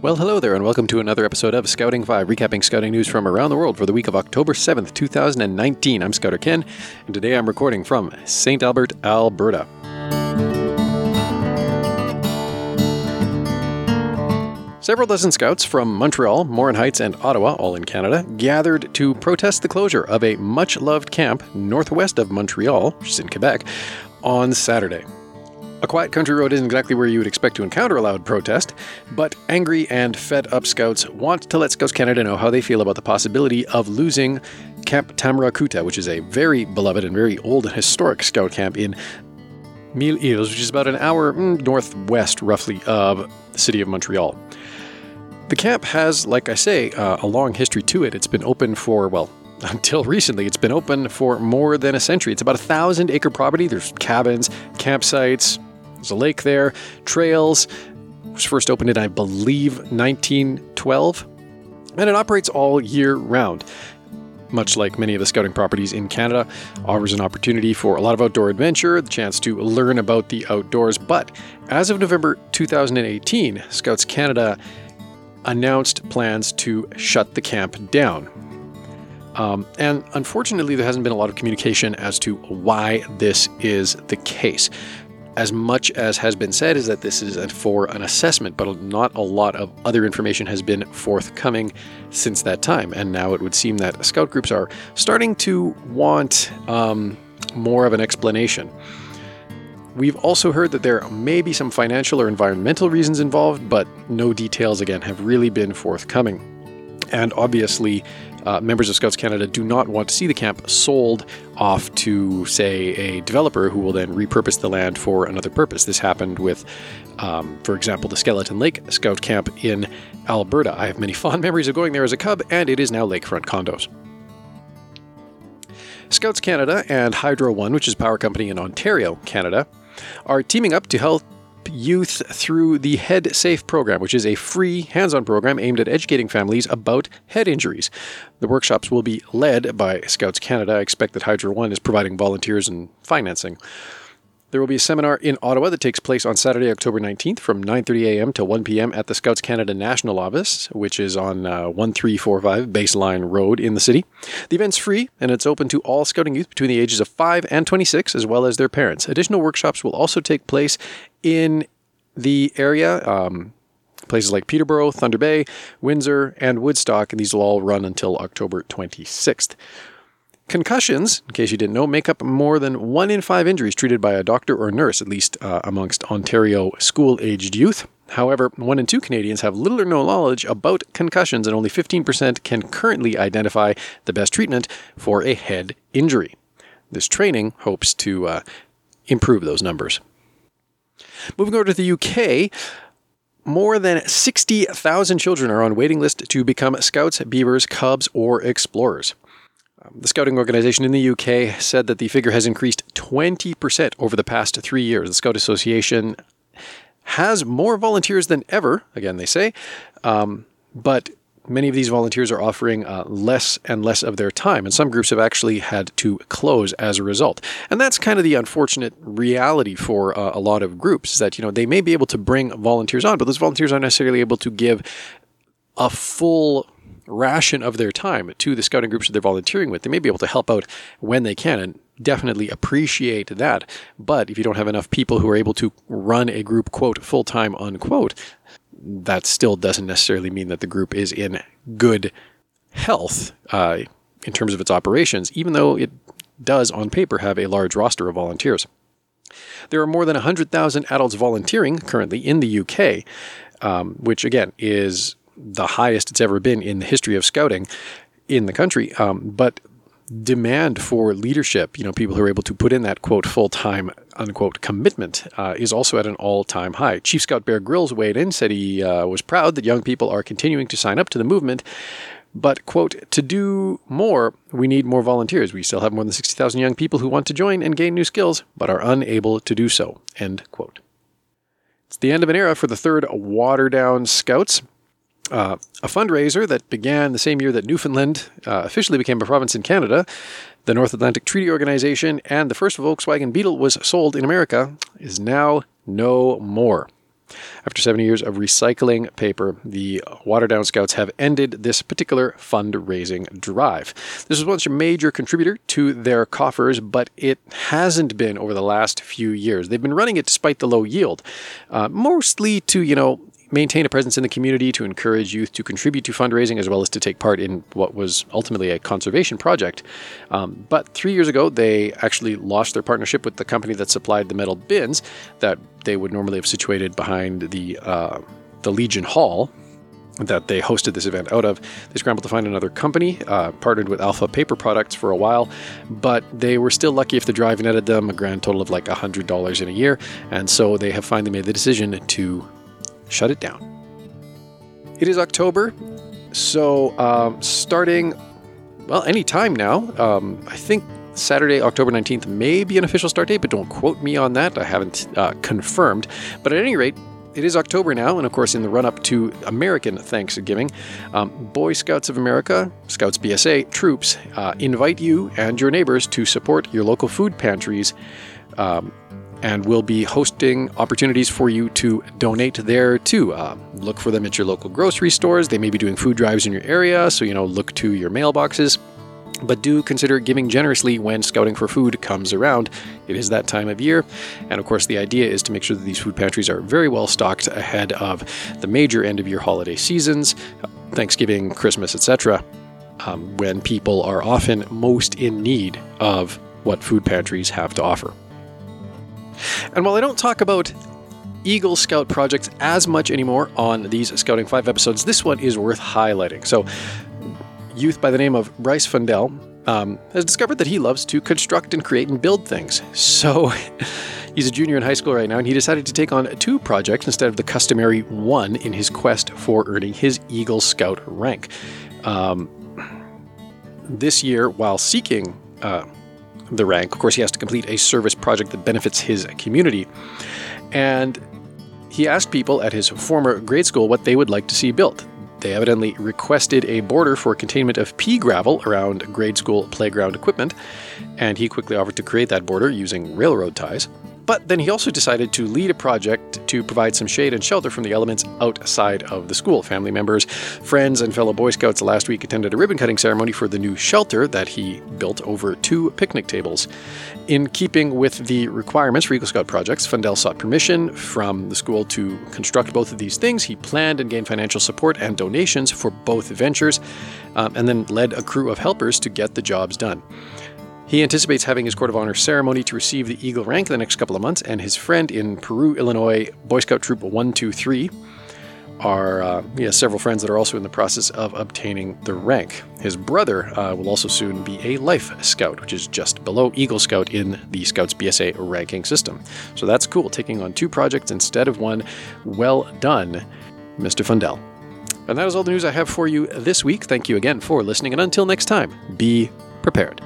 Well, hello there, and welcome to another episode of Scouting 5, recapping scouting news from around the world for the week of October 7th, 2019. I'm Scouter Ken, and today I'm recording from St. Albert, Alberta. Several dozen scouts from Montreal, Morin Heights, and Ottawa, all in Canada, gathered to protest the closure of a much-loved camp northwest of Montreal, which is in Quebec, on Saturday. A quiet country road isn't exactly where you would expect to encounter a loud protest, but angry and fed-up scouts want to let Scouts Canada know how they feel about the possibility of losing Camp Tamarakuta, which is a very beloved and very old and historic scout camp in Mille-Îles, which is about an hour northwest, roughly, of the city of Montreal. The camp has, like I say, a long history to it. It's been open for, well, until recently, it's been open for more than a century. It's about 1,000-acre property. There's cabins, campsites, there's a lake there, trails. It was first opened in, I believe, 1912. And it operates all year round. Much like many of the scouting properties in Canada, offers an opportunity for a lot of outdoor adventure, the chance to learn about the outdoors. But as of November 2018, Scouts Canada announced plans to shut the camp down. And unfortunately, there hasn't been a lot of communication as to why this is the case. As much as has been said is that this is for an assessment, but not a lot of other information has been forthcoming since that time. And now it would seem that scout groups are starting to want more of an explanation. We've also heard that there may be some financial or environmental reasons involved, but no details, again, have really been forthcoming. And obviously, members of Scouts Canada do not want to see the camp sold off to, say, a developer who will then repurpose the land for another purpose. This happened with, for example, the Skeleton Lake Scout Camp in Alberta. I have many fond memories of going there as a cub, and it is now lakefront condos. Scouts Canada and Hydro One, which is a power company in Ontario, Canada, are teaming up to help youth through the Head Safe program, which is a free hands-on program aimed at educating families about head injuries. The workshops will be led by Scouts Canada. I expect that Hydro One is providing volunteers and financing. There will be a seminar in Ottawa that takes place on Saturday, October 19th from 9:30 a.m. to 1 p.m. at the Scouts Canada National Office, which is on 1345 Baseline Road in the city. The event's free, and it's open to all scouting youth between the ages of 5 and 26, as well as their parents. Additional workshops will also take place in the area, places like Peterborough, Thunder Bay, Windsor, and Woodstock, and these will all run until October 26th. Concussions, in case you didn't know, make up more than 1 in 5 injuries treated by a doctor or nurse, at least amongst Ontario school-aged youth. However, 1 in 2 Canadians have little or no knowledge about concussions, and only 15% can currently identify the best treatment for a head injury. This training hopes to improve those numbers. Moving over to the UK, more than 60,000 children are on waiting list to become Scouts, Beavers, Cubs, or Explorers. The scouting organization in the UK said that the figure has increased 20% over the past 3 years. The Scout Association has more volunteers than ever, again they say, but many of these volunteers are offering less and less of their time, and some groups have actually had to close as a result. And that's kind of the unfortunate reality for a lot of groups, is that they may be able to bring volunteers on, but those volunteers aren't necessarily able to give a full ration of their time to the scouting groups that they're volunteering with. They may be able to help out when they can, and definitely appreciate that. But if you don't have enough people who are able to run a group, quote, full-time, unquote, that still doesn't necessarily mean that the group is in good health in terms of its operations, even though it does on paper have a large roster of volunteers. There are more than 100,000 adults volunteering currently in the UK, which again is the highest it's ever been in the history of scouting in the country. But demand for leadership, people who are able to put in that, quote, full-time, unquote, commitment is also at an all-time high. Chief Scout Bear Grylls weighed in, said he was proud that young people are continuing to sign up to the movement, but, quote, to do more, we need more volunteers. We still have more than 60,000 young people who want to join and gain new skills, but are unable to do so, end quote. It's the end of an era for the 3rd Waterdown Scouts. A fundraiser that began the same year that Newfoundland officially became a province in Canada, the North Atlantic Treaty Organization, and the first Volkswagen Beetle was sold in America, is now no more. After 70 years of recycling paper, the Waterdown Scouts have ended this particular fundraising drive. This was once a major contributor to their coffers, but it hasn't been over the last few years. They've been running it despite the low yield, mostly to, maintain a presence in the community, to encourage youth to contribute to fundraising, as well as to take part in what was ultimately a conservation project. But 3 years ago, they actually lost their partnership with the company that supplied the metal bins that they would normally have situated behind the Legion Hall that they hosted this event out of. They scrambled to find another company, partnered with Alpha Paper Products for a while, but they were still lucky if the drive netted them a grand total of like $100 in a year, and so they have finally made the decision to shut it down. It is October, so starting, any time now. I think Saturday, October 19th may be an official start date, but don't quote me on that. I haven't confirmed. But at any rate, it is October now, and of course in the run-up to American Thanksgiving, Boy Scouts of America, Scouts BSA troops invite you and your neighbors to support your local food pantries, and we'll be hosting opportunities for you to donate there too. Look for them at your local grocery stores. They may be doing food drives in your area, so look to your mailboxes. But do consider giving generously when Scouting for Food comes around. It is that time of year. And of course, the idea is to make sure that these food pantries are very well stocked ahead of the major end-of-year holiday seasons, Thanksgiving, Christmas, etc., when people are often most in need of what food pantries have to offer. And while I don't talk about Eagle Scout projects as much anymore on these Scouting 5 episodes, this one is worth highlighting. So, youth by the name of Bryce Fundell has discovered that he loves to construct and create and build things. So, he's a junior in high school right now, and he decided to take on 2 projects instead of the customary one in his quest for earning his Eagle Scout rank. This year, while seeking the rank, of course, he has to complete a service project that benefits his community. And he asked people at his former grade school what they would like to see built. They evidently requested a border for containment of pea gravel around grade school playground equipment, and he quickly offered to create that border using railroad ties. But then he also decided to lead a project to provide some shade and shelter from the elements outside of the school. Family members, friends, and fellow Boy Scouts last week attended a ribbon-cutting ceremony for the new shelter that he built over 2 picnic tables. In keeping with the requirements for Eagle Scout projects, Fundell sought permission from the school to construct both of these things. He planned and gained financial support and donations for both ventures, and then led a crew of helpers to get the jobs done. He anticipates having his Court of Honor ceremony to receive the Eagle rank in the next couple of months, and his friend in Peru, Illinois, Boy Scout Troop 123, he has several friends that are also in the process of obtaining the rank. His brother will also soon be a Life Scout, which is just below Eagle Scout in the Scouts BSA ranking system. So that's cool, taking on 2 projects instead of 1. Well done, Mr. Fundell. And that is all the news I have for you this week. Thank you again for listening, and until next time, be prepared.